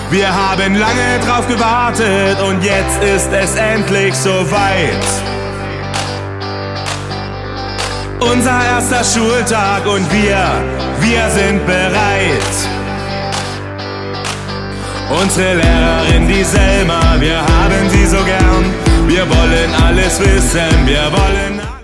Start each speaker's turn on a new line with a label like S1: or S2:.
S1: Wir haben lange drauf gewartet und jetzt ist es endlich soweit. Unser erster Schultag und wir sind bereit. Unsere Lehrerin, die Selma, wir haben sie so gern. Wir wollen alles wissen, wir wollen